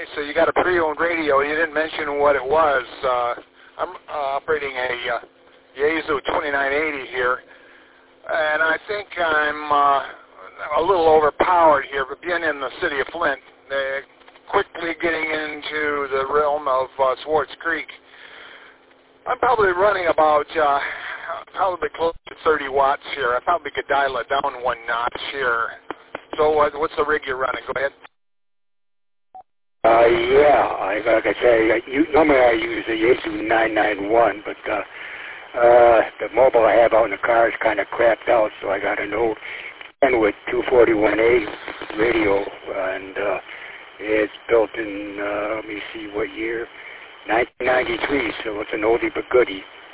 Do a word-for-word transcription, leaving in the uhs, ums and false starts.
so you got a pre-owned radio. You didn't mention what it was. Uh, I'm uh, operating a uh, Yaesu twenty-nine eighty here, and I think I'm uh, a little overpowered here, but being in the city of Flint, uh, quickly getting into the realm of uh, Swartz Creek. I'm probably running about uh, probably close to thirty watts here. I probably could dial it down one notch here. So uh, what's the rig you're running? Go ahead. Uh, yeah, I, like I say, you, normally I use the Yaesu nine ninety-one, but uh, uh, the mobile I have out in the car is kind of crapped out, so I got an old Kenwood two forty-one A radio, and uh, it's built in, uh, let me see what year, nineteen ninety-three, so it's an oldie but goodie.